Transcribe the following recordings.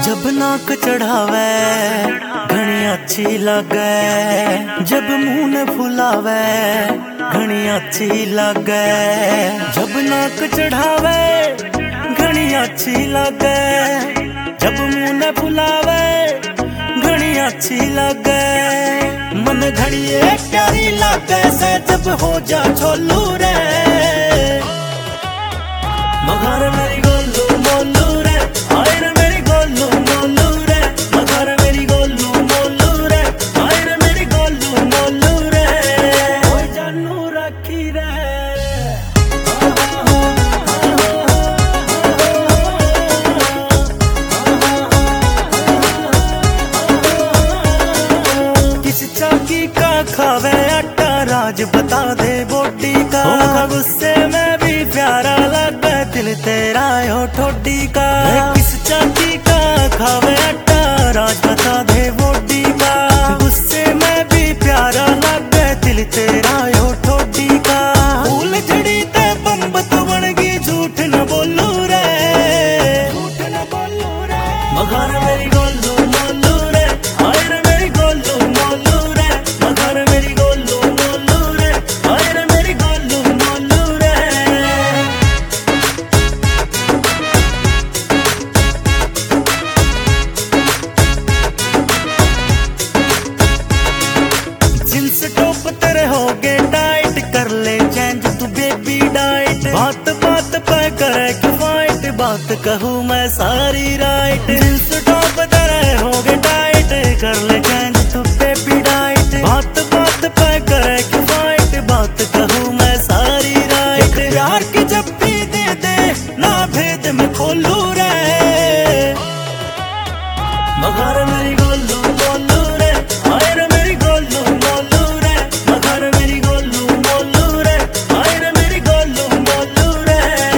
जब नाक चढ़ावे घनी अच्छी लगे, जब मुंह न फुलावे घनी अच्छी लगे। जब नाक चढ़ावे घनी अच्छी लगे, जब मुंह न फुलावे घनी अच्छी लगे। मन घनी प्यारी लगे से जब हो जा छोलू रे, मगर मेरी गोलू मोलू रे, आए रे मेरी गोलू मोलू रे, मगर मेरी गोलू मोलू रे, आए रे मेरी गोलू मोलू रे, ओए जानू रखी रे। किस चाकी का खावे आटा राज बता दे बोटी का, गुस्से में भी प्यारा लगे दिल तेरा हो ठोडी का। किस चाकी का खावे आटा राज बता दे बोटी का, गुस्से में भी प्यारा लगे दिल तेरा हो ठोडी का। फूल झड़ी ते बम्ब तो बन गई झूठ न बोलू रे, झूठ न बोलू रे, मगर मेरी गोलू मोलू रे, आए रे मेरी गोलू मोलू रे, मगर मेरी गोलू मोलू रे, आए रे मेरी गोलू मोलू रे। जींस टॉप तेरे हो गए टाइट, कर ले चेंज तू बेबी डाइट। बात बात पे करे कि फाइट, बात कहूँ मैं सारी राइट। जींस टॉप तेरे हो गए टाइट, कर ले चेंज तू बेबी डाइट। बात बात पे करे कि फाइट, बात कहूँ मैं सारी राइट। प्यार की जप्पी दे दे ना भेद में खोलू रे, मगर मेरी गोलू मोलू रे, आए रे मेरी गोलू मोलू रे, मगर मेरी गोलू मोलू रे, आए रे मेरी गोलू मोलू रे।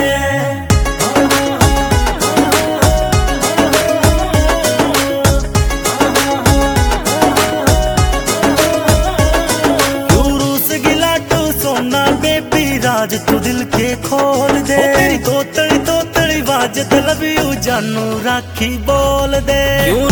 क्यों रूस गिला तू सोना बेबी राज तू दिल के खोल दे। तेरी तोतली तोतली बाज लव यू जानू राखी बोल दे।